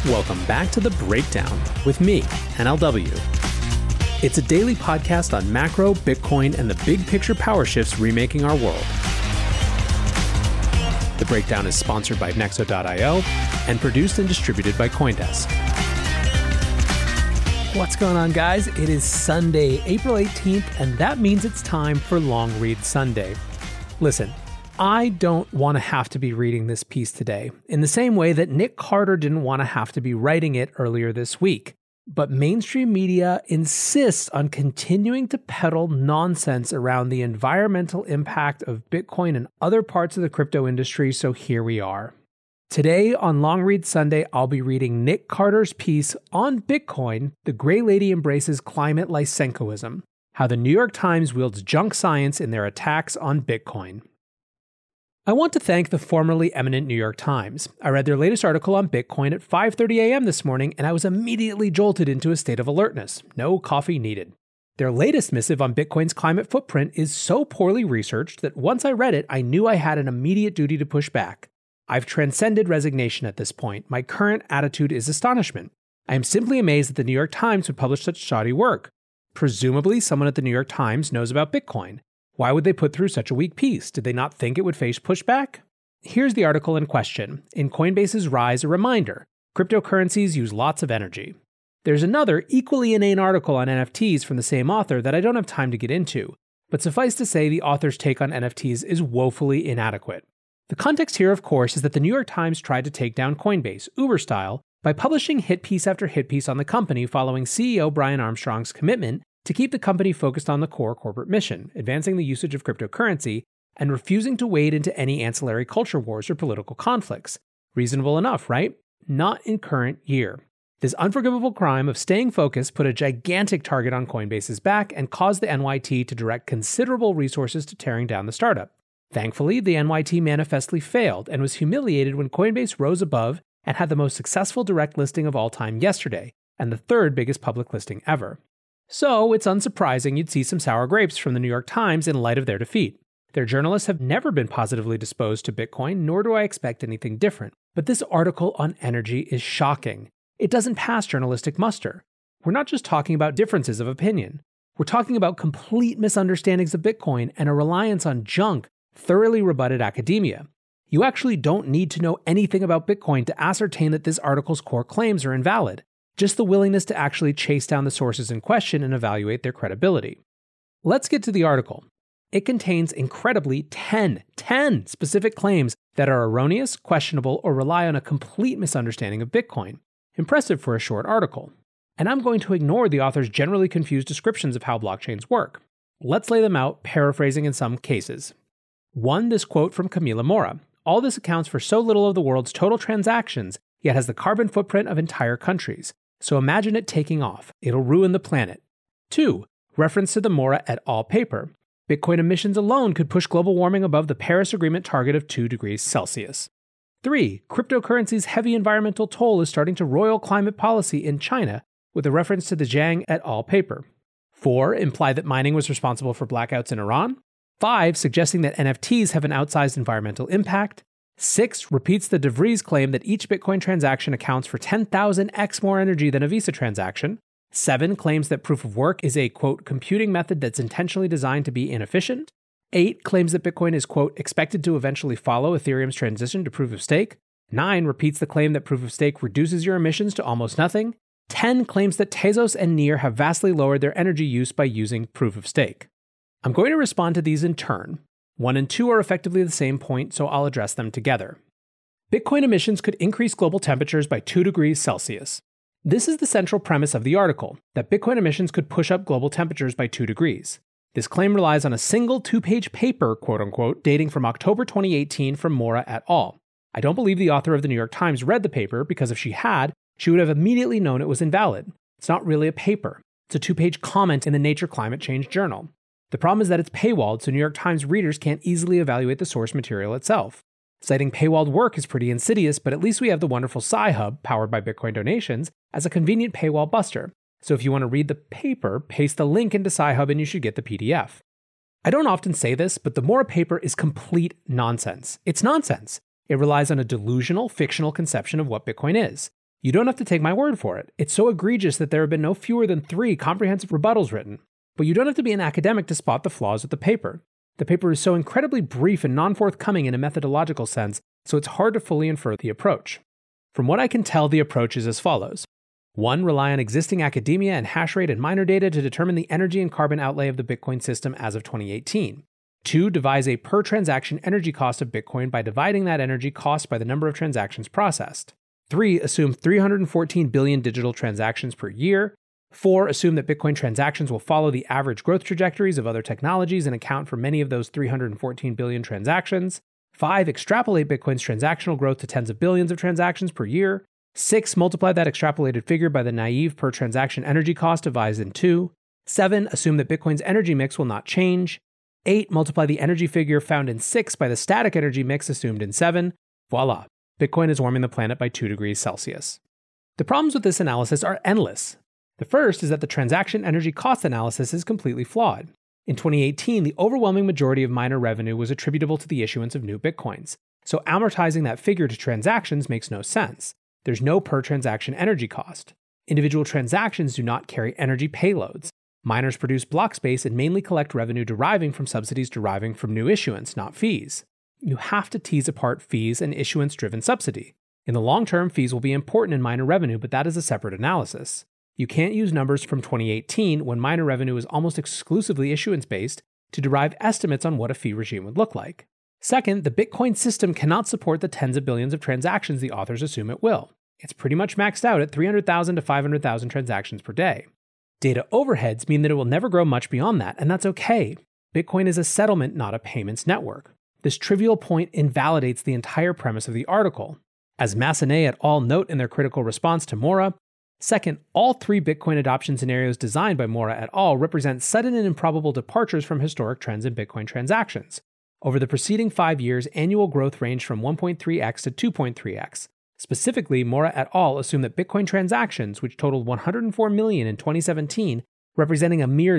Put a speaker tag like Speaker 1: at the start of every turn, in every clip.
Speaker 1: Welcome back to The Breakdown with me, NLW. It's a daily podcast on macro, Bitcoin, and the big picture power shifts remaking our world. The Breakdown is sponsored by Nexo.io and produced and distributed by CoinDesk. What's going on, guys? It is Sunday, April 18th, and that means it's time for Long Read Sunday. Listen, I don't want to have to be reading this piece today, in the same way that Nick Carter didn't want to have to be writing it earlier this week. But mainstream media insists on continuing to peddle nonsense around the environmental impact of Bitcoin and other parts of the crypto industry, so here we are. Today on Long Read Sunday, I'll be reading Nick Carter's piece on Bitcoin, The Gray Lady Embraces Climate Lysenkoism, how the New York Times wields junk science in their attacks on Bitcoin. I want to thank the formerly eminent New York Times. I read their latest article on Bitcoin at 5:30 a.m. this morning, and I was immediately jolted into a state of alertness. No coffee needed. Their latest missive on Bitcoin's climate footprint is so poorly researched that once I read it, I knew I had an immediate duty to push back. I've transcended resignation at this point. My current attitude is astonishment. I am simply amazed that the New York Times would publish such shoddy work. Presumably, someone at the New York Times knows about Bitcoin. Why would they put through such a weak piece? Did they not think it would face pushback? Here's the article in question. In Coinbase's Rise, a reminder. Cryptocurrencies use lots of energy. There's another equally inane article on NFTs from the same author that I don't have time to get into, but suffice to say the author's take on NFTs is woefully inadequate. The context here, of course, is that the New York Times tried to take down Coinbase, Uber style, by publishing hit piece after hit piece on the company following CEO Brian Armstrong's commitment to keep the company focused on the core corporate mission, advancing the usage of cryptocurrency, and refusing to wade into any ancillary culture wars or political conflicts. Reasonable enough, right? Not in current year. This unforgivable crime of staying focused put a gigantic target on Coinbase's back and caused the NYT to direct considerable resources to tearing down the startup. Thankfully, the NYT manifestly failed and was humiliated when Coinbase rose above and had the most successful direct listing of all time yesterday, and the third biggest public listing ever. So, it's unsurprising you'd see some sour grapes from the New York Times in light of their defeat. Their journalists have never been positively disposed to Bitcoin, nor do I expect anything different. But this article on energy is shocking. It doesn't pass journalistic muster. We're not just talking about differences of opinion. We're talking about complete misunderstandings of Bitcoin and a reliance on junk, thoroughly rebutted academia. You actually don't need to know anything about Bitcoin to ascertain that this article's core claims are invalid. Just the willingness to actually chase down the sources in question and evaluate their credibility. Let's get to the article. It contains incredibly 10 specific claims that are erroneous, questionable, or rely on a complete misunderstanding of Bitcoin. Impressive for a short article. And I'm going to ignore the author's generally confused descriptions of how blockchains work. Let's lay them out, paraphrasing in some cases. 1. This quote from Camila Mora. All this accounts for so little of the world's total transactions, yet has the carbon footprint of entire countries. So imagine it taking off. It'll ruin the planet. 2. Reference to the Mora et al. Paper. Bitcoin emissions alone could push global warming above the Paris Agreement target of 2 degrees Celsius. 3. Cryptocurrency's heavy environmental toll is starting to roil climate policy in China, with a reference to the Zhang et al. Paper. 4. Imply that mining was responsible for blackouts in Iran. 5. Suggesting that NFTs have an outsized environmental impact. 6. Repeats the De Vries claim that each Bitcoin transaction accounts for 10,000x more energy than a Visa transaction. 7. Claims that proof of work is a, quote, computing method that's intentionally designed to be inefficient. 8. Claims that Bitcoin is, quote, expected to eventually follow Ethereum's transition to proof of stake. 9. Repeats the claim that proof of stake reduces your emissions to almost nothing. 10. Claims that Tezos and Near have vastly lowered their energy use by using proof of stake. I'm going to respond to these in turn. 1 and 2 are effectively the same point, so I'll address them together. Bitcoin emissions could increase global temperatures by 2 degrees Celsius. This is the central premise of the article, that Bitcoin emissions could push up global temperatures by 2 degrees. This claim relies on a single 2-page paper, quote-unquote, dating from October 2018 from Mora et al. I don't believe the author of the New York Times read the paper, because if she had, she would have immediately known it was invalid. It's not really a paper. It's a 2-page comment in the Nature Climate Change Journal. The problem is that it's paywalled, so New York Times readers can't easily evaluate the source material itself. Citing paywalled work is pretty insidious, but at least we have the wonderful Sci-Hub, powered by Bitcoin donations, as a convenient paywall buster. So if you want to read the paper, paste the link into Sci-Hub and you should get the PDF. I don't often say this, but the Mora paper is complete nonsense. It's nonsense. It relies on a delusional, fictional conception of what Bitcoin is. You don't have to take my word for it. It's so egregious that there have been no fewer than 3 comprehensive rebuttals written. But you don't have to be an academic to spot the flaws with the paper. The paper is so incredibly brief and non-forthcoming in a methodological sense, so it's hard to fully infer the approach. From what I can tell, the approach is as follows. 1. Rely on existing academia and hash rate and miner data to determine the energy and carbon outlay of the Bitcoin system as of 2018. 2. Devise a per-transaction energy cost of Bitcoin by dividing that energy cost by the number of transactions processed. 3. Assume 314 billion digital transactions per year. 4. Assume that Bitcoin transactions will follow the average growth trajectories of other technologies and account for many of those 314 billion transactions. 5. Extrapolate Bitcoin's transactional growth to tens of billions of transactions per year. 6. Multiply that extrapolated figure by the naive per transaction energy cost divided in 2. 7. Assume that Bitcoin's energy mix will not change. 8. Multiply the energy figure found in 6 by the static energy mix assumed in 7. Voila! Bitcoin is warming the planet by 2 degrees Celsius. The problems with this analysis are endless. The first is that the transaction energy cost analysis is completely flawed. In 2018, the overwhelming majority of miner revenue was attributable to the issuance of new Bitcoins, so amortizing that figure to transactions makes no sense. There's no per-transaction energy cost. Individual transactions do not carry energy payloads. Miners produce block space and mainly collect revenue deriving from subsidies deriving from new issuance, not fees. You have to tease apart fees and issuance-driven subsidy. In the long term, fees will be important in miner revenue, but that is a separate analysis. You can't use numbers from 2018, when miner revenue is almost exclusively issuance-based, to derive estimates on what a fee regime would look like. Second, the Bitcoin system cannot support the tens of billions of transactions the authors assume it will. It's pretty much maxed out at 300,000 to 500,000 transactions per day. Data overheads mean that it will never grow much beyond that, and that's okay. Bitcoin is a settlement, not a payments network. This trivial point invalidates the entire premise of the article. As Massenet et al. Note in their critical response to Mora, second, all 3 Bitcoin adoption scenarios designed by Mora et al. Represent sudden and improbable departures from historic trends in Bitcoin transactions. Over the preceding 5 years, annual growth ranged from 1.3x to 2.3x. Specifically, Mora et al. Assume that Bitcoin transactions, which totaled 104 million in 2017, representing a mere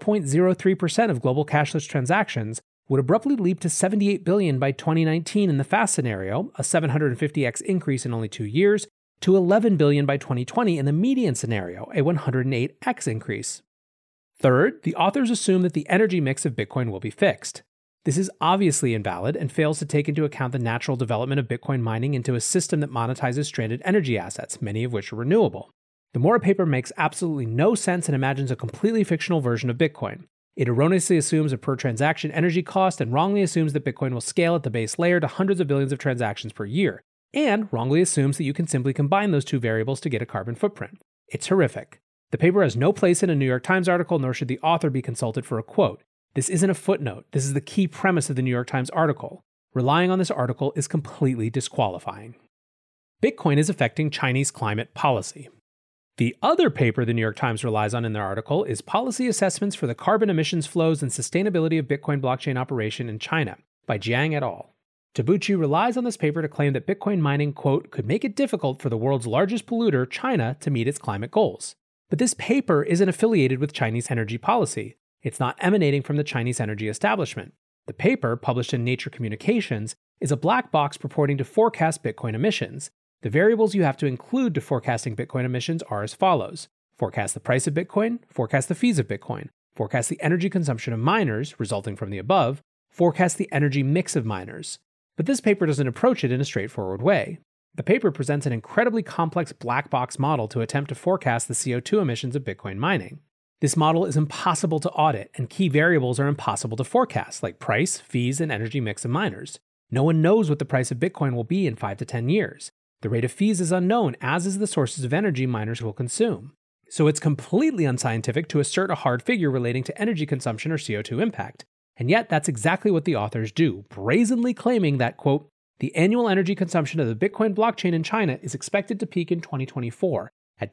Speaker 1: 0.03% of global cashless transactions, would abruptly leap to 78 billion by 2019 in the fast scenario, a 750x increase in only 2 years, to 11 billion by 2020 in the median scenario, a 108x increase. Third, the authors assume that the energy mix of Bitcoin will be fixed. This is obviously invalid and fails to take into account the natural development of Bitcoin mining into a system that monetizes stranded energy assets, many of which are renewable. The Mora paper makes absolutely no sense and imagines a completely fictional version of Bitcoin. It erroneously assumes a per-transaction energy cost and wrongly assumes that Bitcoin will scale at the base layer to hundreds of billions of transactions per year, and wrongly assumes that you can simply combine those 2 variables to get a carbon footprint. It's horrific. The paper has no place in a New York Times article, nor should the author be consulted for a quote. This isn't a footnote. This is the key premise of the New York Times article. Relying on this article is completely disqualifying. Bitcoin is affecting Chinese climate policy. The other paper the New York Times relies on in their article is Policy Assessments for the Carbon Emissions Flows and Sustainability of Bitcoin Blockchain Operation in China by Jiang et al. Tabuchi relies on this paper to claim that Bitcoin mining, quote, could make it difficult for the world's largest polluter, China, to meet its climate goals. But this paper isn't affiliated with Chinese energy policy. It's not emanating from the Chinese energy establishment. The paper, published in Nature Communications, is a black box purporting to forecast Bitcoin emissions. The variables you have to include to forecasting Bitcoin emissions are as follows. Forecast the price of Bitcoin, forecast the fees of Bitcoin, forecast the energy consumption of miners, resulting from the above, forecast the energy mix of miners. But this paper doesn't approach it in a straightforward way. The paper presents an incredibly complex black box model to attempt to forecast the CO2 emissions of Bitcoin mining. This model is impossible to audit, and key variables are impossible to forecast, like price, fees, and energy mix of miners. No one knows what the price of Bitcoin will be in 5 to 10 years. The rate of fees is unknown, as is the sources of energy miners will consume. So it's completely unscientific to assert a hard figure relating to energy consumption or CO2 impact. And yet that's exactly what the authors do, brazenly claiming that, quote, the annual energy consumption of the Bitcoin blockchain in China is expected to peak in 2024 at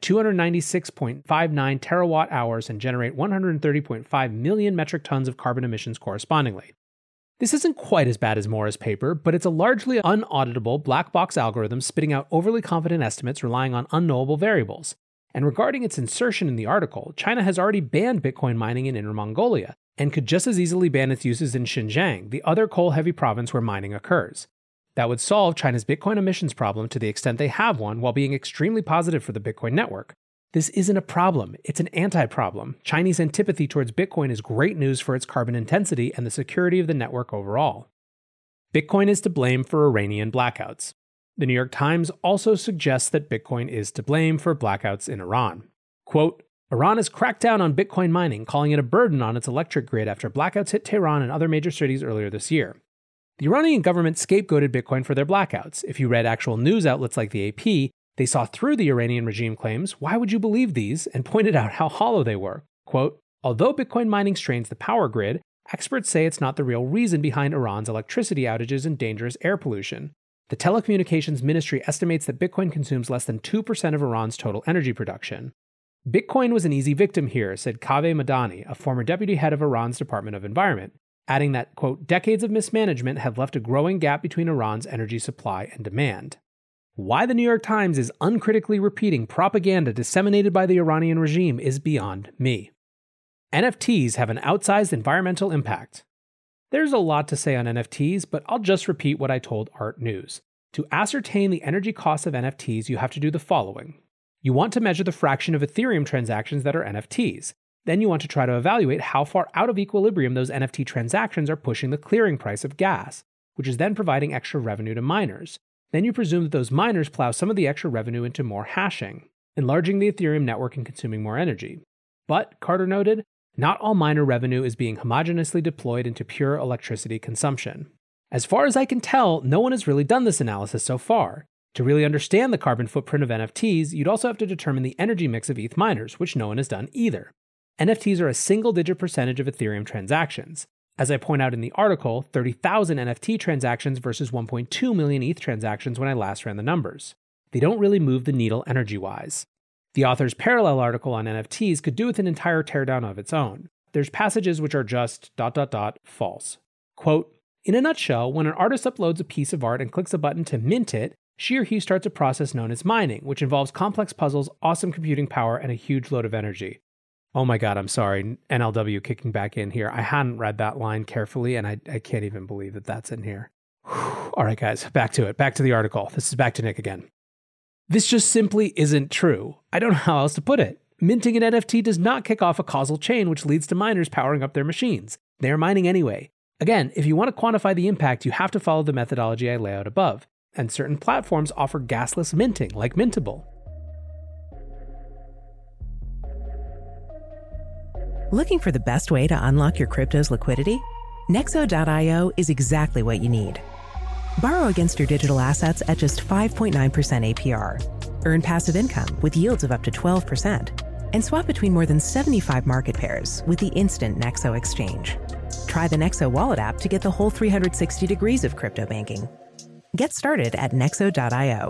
Speaker 1: 296.59 terawatt hours and generate 130.5 million metric tons of carbon emissions correspondingly. This isn't quite as bad as Mora's paper, but it's a largely unauditable black box algorithm spitting out overly confident estimates relying on unknowable variables. And regarding its insertion in the article, China has already banned Bitcoin mining in Inner Mongolia, and could just as easily ban its uses in Xinjiang, the other coal-heavy province where mining occurs. That would solve China's Bitcoin emissions problem to the extent they have one, while being extremely positive for the Bitcoin network. This isn't a problem, it's an anti-problem. Chinese antipathy towards Bitcoin is great news for its carbon intensity and the security of the network overall. Bitcoin is to blame for Iranian blackouts. The New York Times also suggests that Bitcoin is to blame for blackouts in Iran. Quote, Iran has cracked down on Bitcoin mining, calling it a burden on its electric grid after blackouts hit Tehran and other major cities earlier this year. The Iranian government scapegoated Bitcoin for their blackouts. If you read actual news outlets like the AP, they saw through the Iranian regime claims, why would you believe these, and pointed out how hollow they were. Quote, although Bitcoin mining strains the power grid, experts say it's not the real reason behind Iran's electricity outages and dangerous air pollution. The Telecommunications Ministry estimates that Bitcoin consumes less than 2% of Iran's total energy production. Bitcoin was an easy victim here, said Kaveh Madani, a former deputy head of Iran's Department of Environment, adding that, quote, decades of mismanagement have left a growing gap between Iran's energy supply and demand. Why the New York Times is uncritically repeating propaganda disseminated by the Iranian regime is beyond me. NFTs have an outsized environmental impact. There's a lot to say on NFTs, but I'll just repeat what I told Art News. To ascertain the energy costs of NFTs, you have to do the following. You want to measure the fraction of Ethereum transactions that are NFTs. Then you want to try to evaluate how far out of equilibrium those NFT transactions are pushing the clearing price of gas, which is then providing extra revenue to miners. Then you presume that those miners plow some of the extra revenue into more hashing, enlarging the Ethereum network and consuming more energy. But, Carter noted, not all miner revenue is being homogeneously deployed into pure electricity consumption. As far as I can tell, no one has really done this analysis so far. To really understand the carbon footprint of NFTs, you'd also have to determine the energy mix of ETH miners, which no one has done either. NFTs are a single-digit percentage of Ethereum transactions. As I point out in the article, 30,000 NFT transactions versus 1.2 million ETH transactions when I last ran the numbers. They don't really move the needle energy-wise. The author's parallel article on NFTs could do with an entire teardown of its own. There's passages which are just ... false. Quote, in a nutshell, when an artist uploads a piece of art and clicks a button to mint it, she or he starts a process known as mining, which involves complex puzzles, awesome computing power, and a huge load of energy. Oh my God, I'm sorry, NLW kicking back in here. I hadn't read that line carefully, and I can't even believe that that's in here. Whew. All right, guys, back to it. Back to the article. This is back to Nick again. This just simply isn't true. I don't know how else to put it. Minting an NFT does not kick off a causal chain which leads to miners powering up their machines. They are mining anyway. Again, if you want to quantify the impact, you have to follow the methodology I lay out above. And certain platforms offer gasless minting, like Mintable.
Speaker 2: Looking for the best way to unlock your crypto's liquidity? Nexo.io is exactly what you need. Borrow against your digital assets at just 5.9% APR. Earn passive income with yields of up to 12%. And swap between more than 75 market pairs with the instant Nexo exchange. Try the Nexo wallet app to get the whole 360 degrees of crypto banking. Get started at Nexo.io.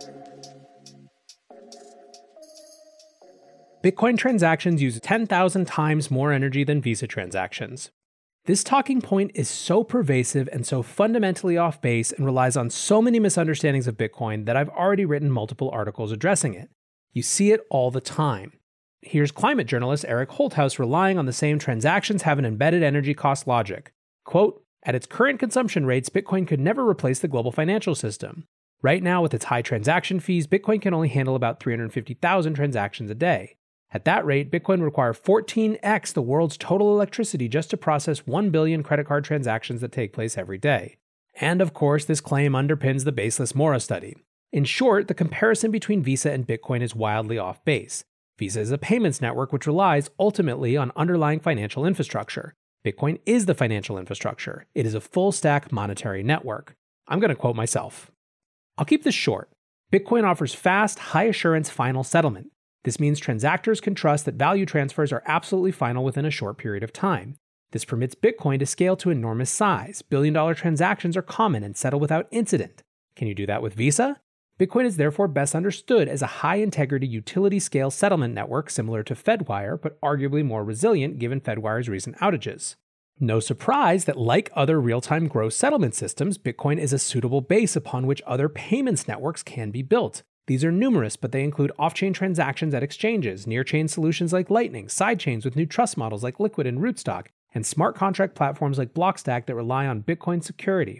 Speaker 1: Bitcoin transactions use 10,000 times more energy than Visa transactions. This talking point is so pervasive and so fundamentally off base and relies on so many misunderstandings of Bitcoin that I've already written multiple articles addressing it. You see it all the time. Here's climate journalist Eric Holthaus relying on the same transactions have an embedded energy cost logic. Quote, at its current consumption rates, Bitcoin could never replace the global financial system. Right now, with its high transaction fees, Bitcoin can only handle about 350,000 transactions a day. At that rate, Bitcoin would require 14x the world's total electricity just to process 1 billion credit card transactions that take place every day. And of course, this claim underpins the baseless Mora study. In short, the comparison between Visa and Bitcoin is wildly off base. Visa is a payments network which relies ultimately on underlying financial infrastructure. Bitcoin is the financial infrastructure. It is a full-stack monetary network. I'm going to quote myself. I'll keep this short. Bitcoin offers fast, high-assurance final settlement. This means transactors can trust that value transfers are absolutely final within a short period of time. This permits Bitcoin to scale to enormous size. Billion-dollar transactions are common and settle without incident. Can you do that with Visa? Bitcoin is therefore best understood as a high-integrity utility-scale settlement network similar to Fedwire, but arguably more resilient given Fedwire's recent outages. No surprise that, like other real-time gross settlement systems, Bitcoin is a suitable base upon which other payments networks can be built. These are numerous, but they include off-chain transactions at exchanges, near-chain solutions like Lightning, sidechains with new trust models like Liquid and Rootstock, and smart contract platforms like Blockstack that rely on Bitcoin security.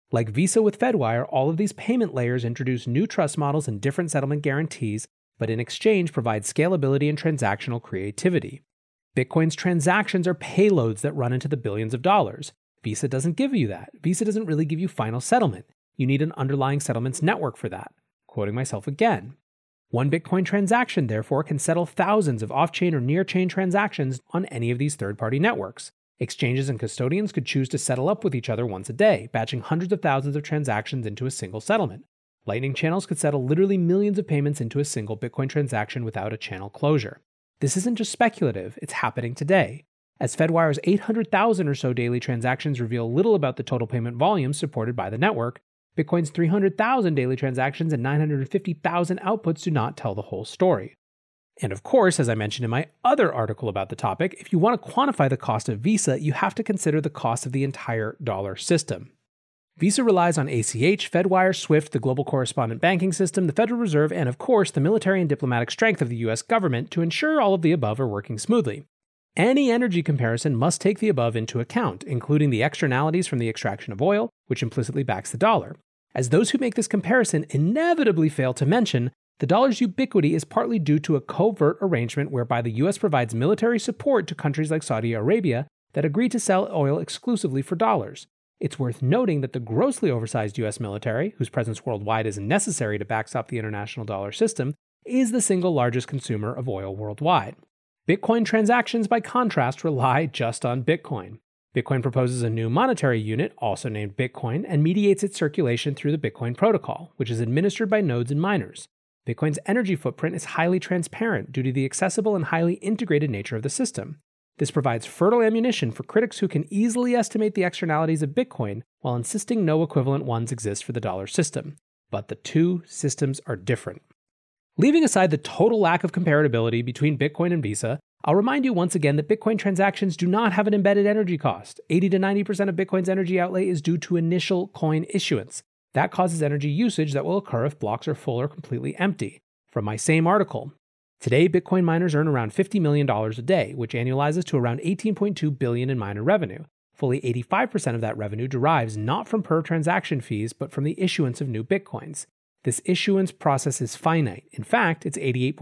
Speaker 1: Like Visa with Fedwire, all of these payment layers introduce new trust models and different settlement guarantees, but in exchange provide scalability and transactional creativity. Bitcoin's transactions are payloads that run into the billions of dollars. Visa doesn't give you that. Visa doesn't really give you final settlement. You need an underlying settlements network for that. Quoting myself again. One Bitcoin transaction, therefore, can settle thousands of off-chain or near-chain transactions on any of these third-party networks. Exchanges and custodians could choose to settle up with each other once a day, batching hundreds of thousands of transactions into a single settlement. Lightning channels could settle literally millions of payments into a single Bitcoin transaction without a channel closure. This isn't just speculative, it's happening today. As Fedwire's 800,000 or so daily transactions reveal little about the total payment volume supported by the network, Bitcoin's 300,000 daily transactions and 950,000 outputs do not tell the whole story. And of course, as I mentioned in my other article about the topic, if you want to quantify the cost of Visa, you have to consider the cost of the entire dollar system. Visa relies on ACH, Fedwire, SWIFT, the global correspondent banking system, the Federal Reserve, and of course, the military and diplomatic strength of the US government to ensure all of the above are working smoothly. Any energy comparison must take the above into account, including the externalities from the extraction of oil, which implicitly backs the dollar. As those who make this comparison inevitably fail to mention, the dollar's ubiquity is partly due to a covert arrangement whereby the US provides military support to countries like Saudi Arabia that agree to sell oil exclusively for dollars. It's worth noting that the grossly oversized US military, whose presence worldwide is necessary to backstop the international dollar system, is the single largest consumer of oil worldwide. Bitcoin transactions, by contrast, rely just on Bitcoin. Bitcoin proposes a new monetary unit, also named Bitcoin, and mediates its circulation through the Bitcoin protocol, which is administered by nodes and miners. Bitcoin's energy footprint is highly transparent due to the accessible and highly integrated nature of the system. This provides fertile ammunition for critics who can easily estimate the externalities of Bitcoin while insisting no equivalent ones exist for the dollar system. But the two systems are different. Leaving aside the total lack of comparability between Bitcoin and Visa, I'll remind you once again that Bitcoin transactions do not have an embedded energy cost. 80 to 90% of Bitcoin's energy outlay is due to initial coin issuance. That causes energy usage that will occur if blocks are full or completely empty. From my same article, today Bitcoin miners earn around $50 million a day, which annualizes to around $18.2 billion in miner revenue. Fully 85% of that revenue derives not from per transaction fees, but from the issuance of new Bitcoins. This issuance process is finite. In fact, it's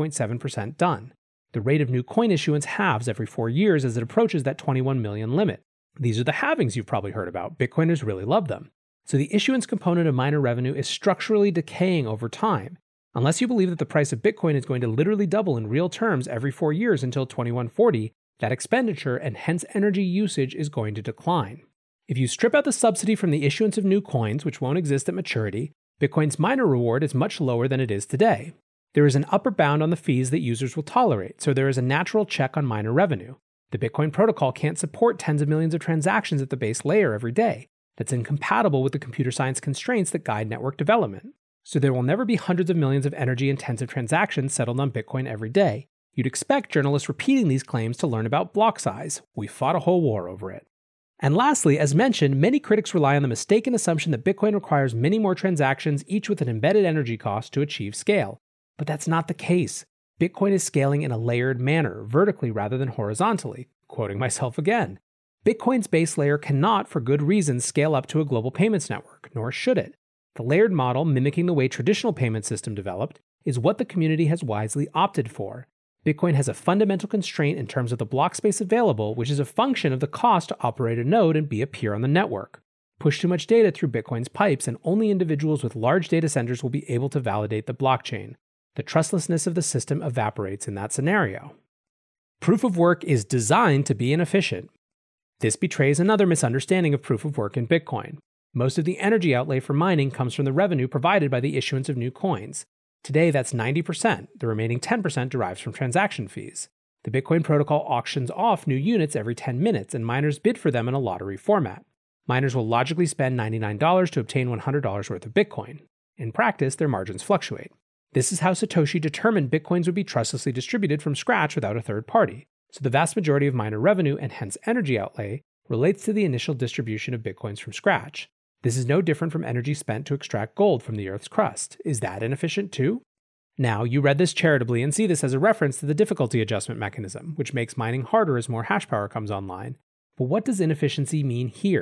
Speaker 1: 88.7% done. The rate of new coin issuance halves every 4 years as it approaches that 21 million limit. These are the halvings you've probably heard about. Bitcoiners really love them. So the issuance component of miner revenue is structurally decaying over time. Unless you believe that the price of Bitcoin is going to literally double in real terms every 4 years until 2140, that expenditure and hence energy usage is going to decline. If you strip out the subsidy from the issuance of new coins, which won't exist at maturity, Bitcoin's miner reward is much lower than it is today. There is an upper bound on the fees that users will tolerate, so there is a natural check on miner revenue. The Bitcoin protocol can't support tens of millions of transactions at the base layer every day. That's incompatible with the computer science constraints that guide network development. So there will never be hundreds of millions of energy-intensive transactions settled on Bitcoin every day. You'd expect journalists repeating these claims to learn about block size. We fought a whole war over it. And lastly, as mentioned, many critics rely on the mistaken assumption that Bitcoin requires many more transactions, each with an embedded energy cost, to achieve scale. But that's not the case. Bitcoin is scaling in a layered manner, vertically rather than horizontally. Quoting myself again. Bitcoin's base layer cannot, for good reasons, scale up to a global payments network, nor should it. The layered model, mimicking the way traditional payment system developed, is what the community has wisely opted for. Bitcoin has a fundamental constraint in terms of the block space available, which is a function of the cost to operate a node and be a peer on the network. Push too much data through Bitcoin's pipes, and only individuals with large data centers will be able to validate the blockchain. The trustlessness of the system evaporates in that scenario. Proof of work is designed to be inefficient. This betrays another misunderstanding of proof of work in Bitcoin. Most of the energy outlay for mining comes from the revenue provided by the issuance of new coins. Today, that's 90%. The remaining 10% derives from transaction fees. The Bitcoin protocol auctions off new units every 10 minutes, and miners bid for them in a lottery format. Miners will logically spend $99 to obtain $100 worth of Bitcoin. In practice, their margins fluctuate. This is how Satoshi determined Bitcoins would be trustlessly distributed from scratch without a third party. So the vast majority of miner revenue, and hence energy outlay, relates to the initial distribution of Bitcoins from scratch. This is no different from energy spent to extract gold from the Earth's crust. Is that inefficient too? Now, you read this charitably and see this as a reference to the difficulty adjustment mechanism, which makes mining harder as more hash power comes online. But what does inefficiency mean here?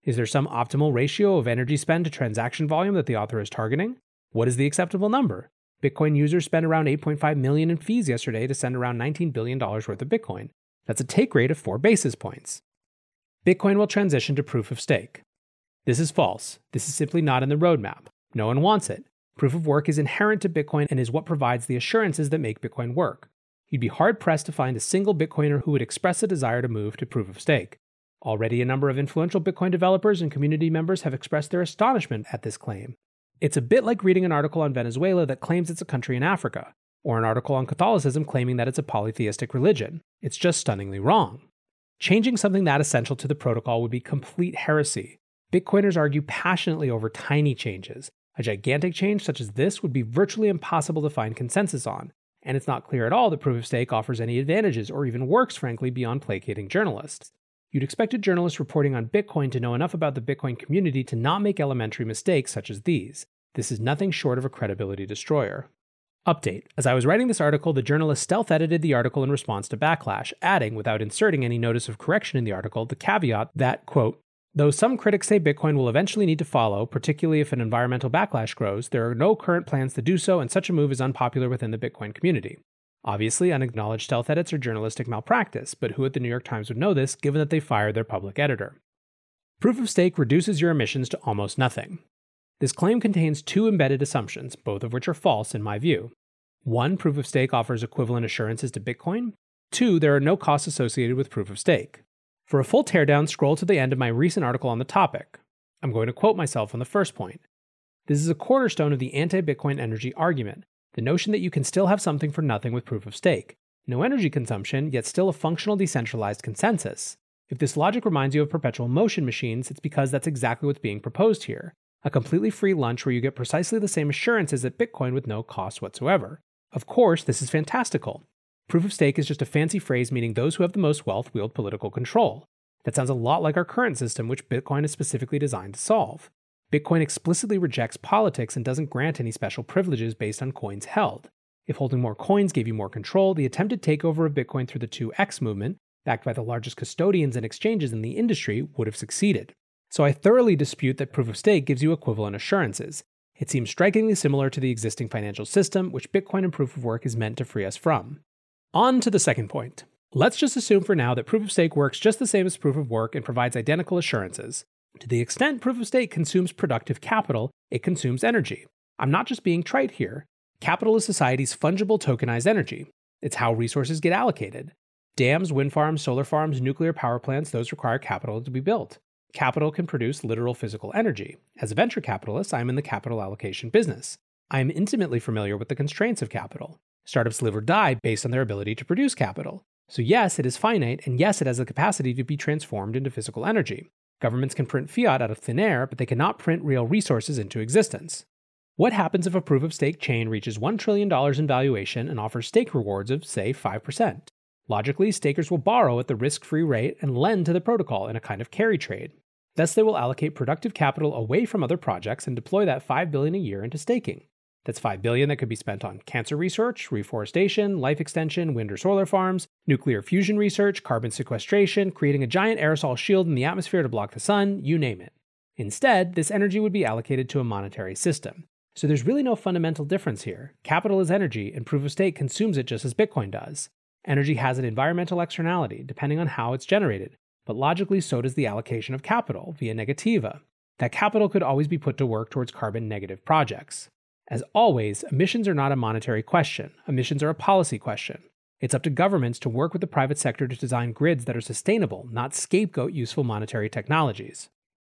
Speaker 1: Is there some optimal ratio of energy spend to transaction volume that the author is targeting? What is the acceptable number? Bitcoin users spent around 8.5 million in fees yesterday to send around $19 billion worth of Bitcoin. That's a take rate of 4 basis points. Bitcoin will transition to proof of stake. This is false. This is simply not in the roadmap. No one wants it. Proof of work is inherent to Bitcoin and is what provides the assurances that make Bitcoin work. You'd be hard-pressed to find a single Bitcoiner who would express a desire to move to proof of stake. Already a number of influential Bitcoin developers and community members have expressed their astonishment at this claim. It's a bit like reading an article on Venezuela that claims it's a country in Africa, or an article on Catholicism claiming that it's a polytheistic religion. It's just stunningly wrong. Changing something that essential to the protocol would be complete heresy. Bitcoiners argue passionately over tiny changes. A gigantic change such as this would be virtually impossible to find consensus on, and it's not clear at all that proof of stake offers any advantages or even works, frankly, beyond placating journalists. You'd expect a journalist reporting on Bitcoin to know enough about the Bitcoin community to not make elementary mistakes such as these. This is nothing short of a credibility destroyer. Update. As I was writing this article, the journalist stealth-edited the article in response to backlash, adding, without inserting any notice of correction in the article, the caveat that, quote, though some critics say Bitcoin will eventually need to follow, particularly if an environmental backlash grows, there are no current plans to do so, and such a move is unpopular within the Bitcoin community. Obviously, unacknowledged stealth edits are journalistic malpractice, but who at the New York Times would know this, given that they fired their public editor? Proof of stake reduces your emissions to almost nothing. This claim contains 2 embedded assumptions, both of which are false in my view. 1, proof of stake offers equivalent assurances to Bitcoin. 2, there are no costs associated with proof of stake. For a full teardown, scroll to the end of my recent article on the topic. I'm going to quote myself on the first point. This is a cornerstone of the anti-Bitcoin energy argument, the notion that you can still have something for nothing with proof of stake. No energy consumption, yet still a functional decentralized consensus. If this logic reminds you of perpetual motion machines, it's because that's exactly what's being proposed here. A completely free lunch where you get precisely the same assurances at Bitcoin with no cost whatsoever. Of course, this is fantastical. Proof of stake is just a fancy phrase meaning those who have the most wealth wield political control. That sounds a lot like our current system, which Bitcoin is specifically designed to solve. Bitcoin explicitly rejects politics and doesn't grant any special privileges based on coins held. If holding more coins gave you more control, the attempted takeover of Bitcoin through the 2x movement, backed by the largest custodians and exchanges in the industry, would have succeeded. So I thoroughly dispute that proof of stake gives you equivalent assurances. It seems strikingly similar to the existing financial system, which Bitcoin and proof of work is meant to free us from. On to the second point. Let's just assume for now that proof of stake works just the same as proof of work and provides identical assurances. To the extent proof of stake consumes productive capital, it consumes energy. I'm not just being trite here. Capital is society's fungible tokenized energy. It's how resources get allocated. Dams, wind farms, solar farms, nuclear power plants, those require capital to be built. Capital can produce literal physical energy. As a venture capitalist, I'm in the capital allocation business. I am intimately familiar with the constraints of capital. Startups live or die based on their ability to produce capital. So yes, it is finite, and yes, it has the capacity to be transformed into physical energy. Governments can print fiat out of thin air, but they cannot print real resources into existence. What happens if a proof of stake chain reaches $1 trillion in valuation and offers stake rewards of, say, 5%? Logically, stakers will borrow at the risk-free rate and lend to the protocol in a kind of carry trade. Thus, they will allocate productive capital away from other projects and deploy that $5 billion a year into staking. That's $5 billion that could be spent on cancer research, reforestation, life extension, wind or solar farms, nuclear fusion research, carbon sequestration, creating a giant aerosol shield in the atmosphere to block the sun, you name it. Instead, this energy would be allocated to a monetary system. So there's really no fundamental difference here. Capital is energy, and proof of stake consumes it just as Bitcoin does. Energy has an environmental externality, depending on how it's generated, but logically so does the allocation of capital, via negativa. That capital could always be put to work towards carbon-negative projects. As always, emissions are not a monetary question. Emissions are a policy question. It's up to governments to work with the private sector to design grids that are sustainable, not scapegoat useful monetary technologies.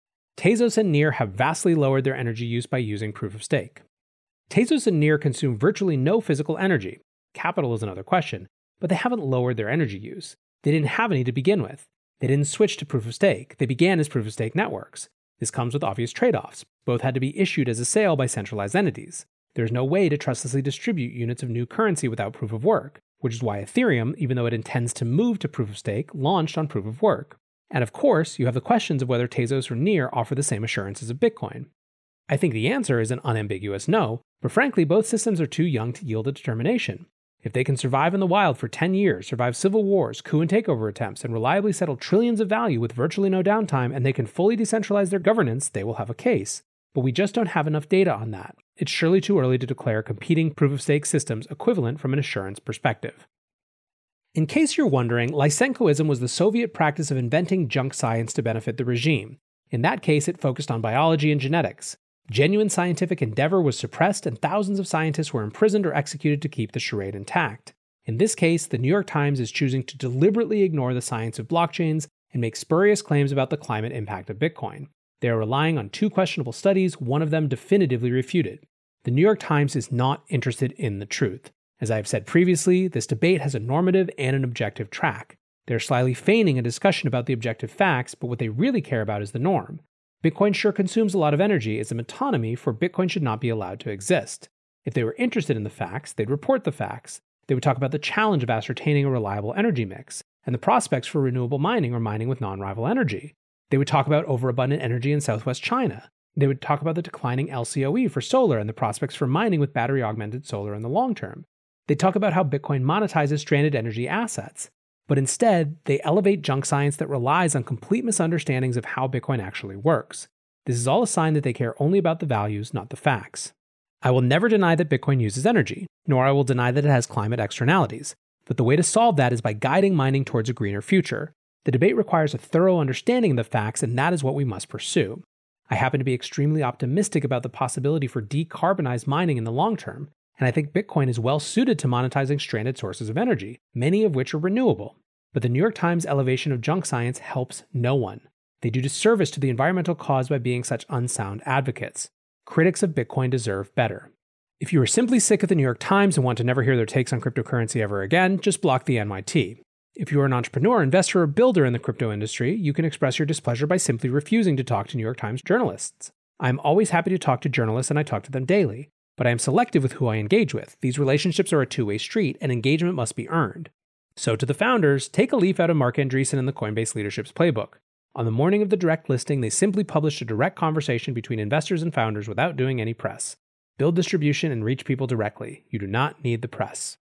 Speaker 1: Tezos and Near have vastly lowered their energy use by using proof of stake. Tezos and Near consume virtually no physical energy. Capital is another question, but they haven't lowered their energy use. They didn't have any to begin with. They didn't switch to proof of stake. They began as proof of stake networks. This comes with obvious trade-offs. Both had to be issued as a sale by centralized entities. There's no way to trustlessly distribute units of new currency without proof of work, which is why Ethereum, even though it intends to move to proof of stake, launched on proof of work. And of course, you have the questions of whether Tezos or Near offer the same assurances of Bitcoin. I think the answer is an unambiguous no, but frankly, both systems are too young to yield a determination. If they can survive in the wild for 10 years, survive civil wars, coup and takeover attempts, and reliably settle trillions of value with virtually no downtime, and they can fully decentralize their governance, they will have a case. But we just don't have enough data on that. It's surely too early to declare competing proof-of-stake systems equivalent from an assurance perspective. In case you're wondering, Lysenkoism was the Soviet practice of inventing junk science to benefit the regime. In that case, it focused on biology and genetics. Genuine scientific endeavor was suppressed, and thousands of scientists were imprisoned or executed to keep the charade intact. In this case, the New York Times is choosing to deliberately ignore the science of blockchains and make spurious claims about the climate impact of Bitcoin. They are relying on two questionable studies, one of them definitively refuted. The New York Times is not interested in the truth. As I have said previously, this debate has a normative and an objective track. They're slyly feigning a discussion about the objective facts, but what they really care about is the norm. Bitcoin sure consumes a lot of energy as a metonymy for Bitcoin should not be allowed to exist. If they were interested in the facts, they'd report the facts. They would talk about the challenge of ascertaining a reliable energy mix, and the prospects for renewable mining or mining with non-rival energy. They would talk about overabundant energy in southwest China. They would talk about the declining LCOE for solar and the prospects for mining with battery-augmented solar in the long term. They'd talk about how Bitcoin monetizes stranded energy assets. But instead, they elevate junk science that relies on complete misunderstandings of how Bitcoin actually works. This is all a sign that they care only about the values, not the facts. I will never deny that Bitcoin uses energy, nor I will deny that it has climate externalities. But the way to solve that is by guiding mining towards a greener future. The debate requires a thorough understanding of the facts, and that is what we must pursue. I happen to be extremely optimistic about the possibility for decarbonized mining in the long term, and I think Bitcoin is well suited to monetizing stranded sources of energy, many of which are renewable. But the New York Times elevation of junk science helps no one. They do disservice to the environmental cause by being such unsound advocates. Critics of Bitcoin deserve better. If you are simply sick of the New York Times and want to never hear their takes on cryptocurrency ever again, just block the NYT. If you are an entrepreneur, investor, or builder in the crypto industry, you can express your displeasure by simply refusing to talk to New York Times journalists. I am always happy to talk to journalists, and I talk to them daily. But I am selective with who I engage with. These relationships are a two-way street, and engagement must be earned. So to the founders, take a leaf out of Marc Andreessen and the Coinbase Leadership's playbook. On the morning of the direct listing, they simply published a direct conversation between investors and founders without doing any press. Build distribution and reach people directly. You do not need the press.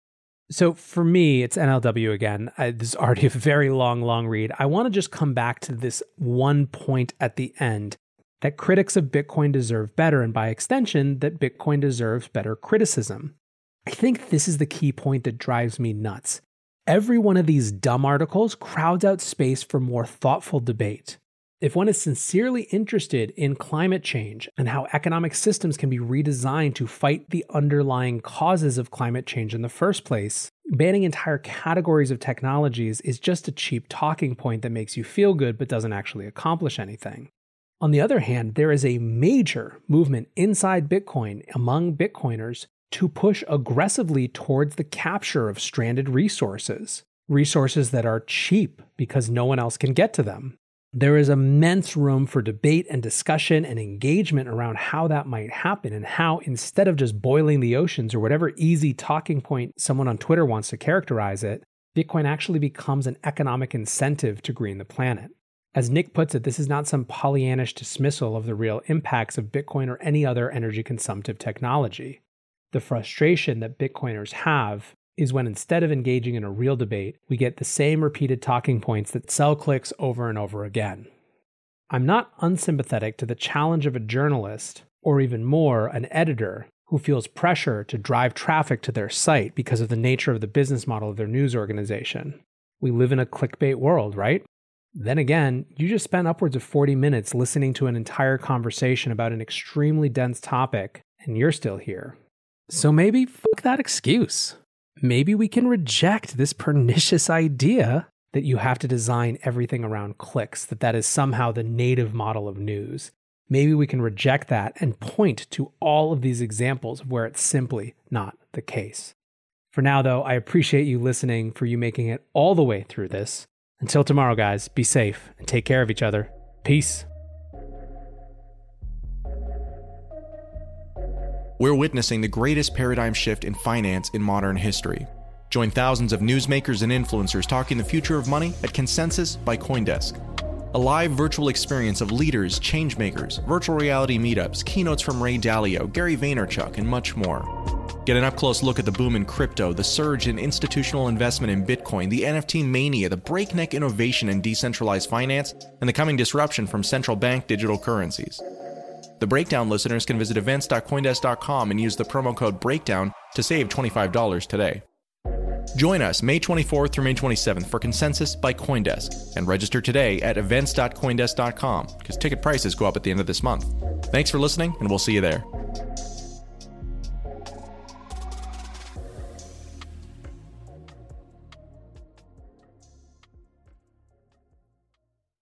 Speaker 1: So for me, it's NLW again. This is already a very long read. I want to just come back to this one point at the end, that critics of Bitcoin deserve better, and by extension, that Bitcoin deserves better criticism. I think this is the key point that drives me nuts. Every one of these dumb articles crowds out space for more thoughtful debate. If one is sincerely interested in climate change and how economic systems can be redesigned to fight the underlying causes of climate change in the first place, banning entire categories of technologies is just a cheap talking point that makes you feel good but doesn't actually accomplish anything. On the other hand, there is a major movement inside Bitcoin among Bitcoiners to push aggressively towards the capture of stranded resources that are cheap because no one else can get to them. There is immense room for debate and discussion and engagement around how that might happen, and how, instead of just boiling the oceans or whatever easy talking point someone on Twitter wants to characterize it, Bitcoin actually becomes an economic incentive to green the planet. As Nick puts it, this is not some Pollyannish dismissal of the real impacts of Bitcoin or any other energy-consumptive technology. The frustration that Bitcoiners have is when, instead of engaging in a real debate, we get the same repeated talking points that sell clicks over and over again. I'm not unsympathetic to the challenge of a journalist, or even more, an editor, who feels pressure to drive traffic to their site because of the nature of the business model of their news organization. We live in a clickbait world, right? Then again, you just spent upwards of 40 minutes listening to an entire conversation about an extremely dense topic, and you're still here. So maybe fuck that excuse. Maybe we can reject this pernicious idea that you have to design everything around clicks, that is somehow the native model of news. Maybe we can reject that and point to all of these examples where it's simply not the case. For now, though, I appreciate you listening, for you making it all the way through this. Until tomorrow, guys, be safe and take care of each other. Peace.
Speaker 3: We're witnessing the greatest paradigm shift in finance in modern history. Join thousands of newsmakers and influencers talking the future of money at Consensus by CoinDesk. A live virtual experience of leaders, changemakers, virtual reality meetups, keynotes from Ray Dalio, Gary Vaynerchuk, and much more. Get an up-close look at the boom in crypto, the surge in institutional investment in Bitcoin, the NFT mania, the breakneck innovation in decentralized finance, and the coming disruption from central bank digital currencies. The Breakdown listeners can visit events.coindesk.com and use the promo code BREAKDOWN to save $25 today. Join us May 24th through May 27th for Consensus by CoinDesk, and register today at events.coindesk.com because ticket prices go up at the end of this month. Thanks for listening, and we'll see you there.